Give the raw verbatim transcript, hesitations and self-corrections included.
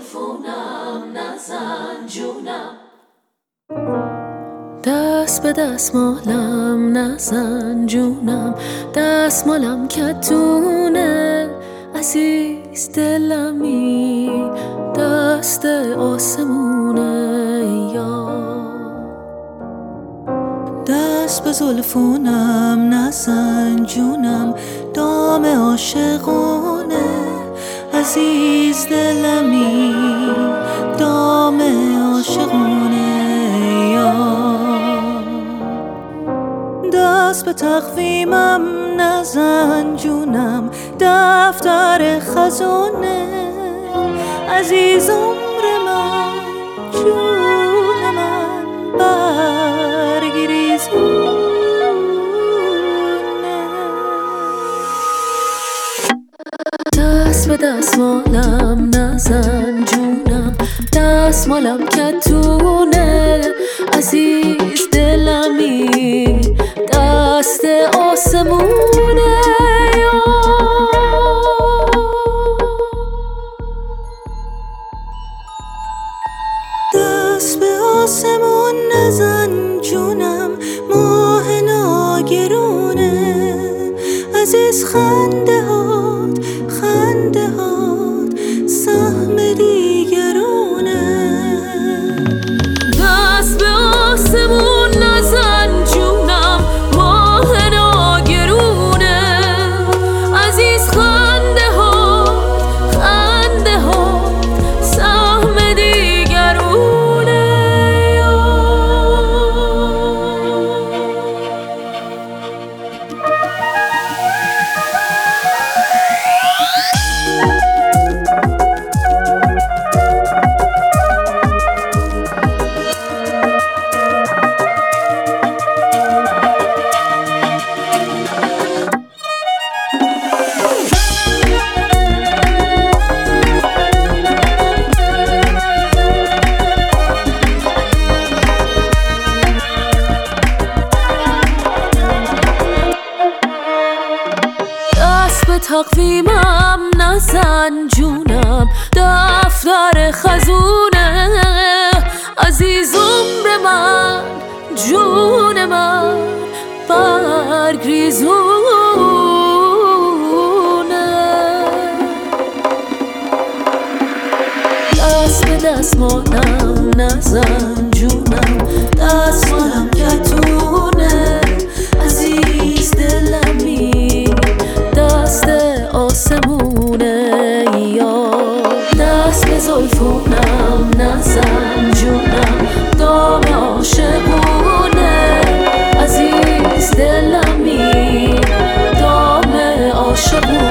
زلفونم نزن جونم، دست به دست مالم نزن جونم، دست مالم کتونه عزیز دلمی، دست آسمونه یا دست به زلفونم نزن جونم، دام عاشقونه عزیز دلمی، دام عاشقونه یا دست به تقویمم نزن جونم، دفتر خزانه عزیز عمر من، جون من برگریزونه، دست به دست مالم نزن جونم، دست مالم کتونه عزیز دلمی، دست آسمونه دست به آسمون نزن جونم، ماه ناگرونه عزیز خنده هات، خنده هات سهم دیگرونه، دست به آسمون نزن جونم، ماه ناگرونه عزیز خنده هات، خنده هات سهم دیگرونه تقویمم نزن جونم، دفتر خزونه عزیز عمر من، جون من برگریزونه، دست به دست مالم نزن جونم، دست مالم کتونه عزیز دلمی، دست آسمونه یا دست به زلفونم نزن جونم، دام عاشقونه عزیز دلمی، دام عاشقونه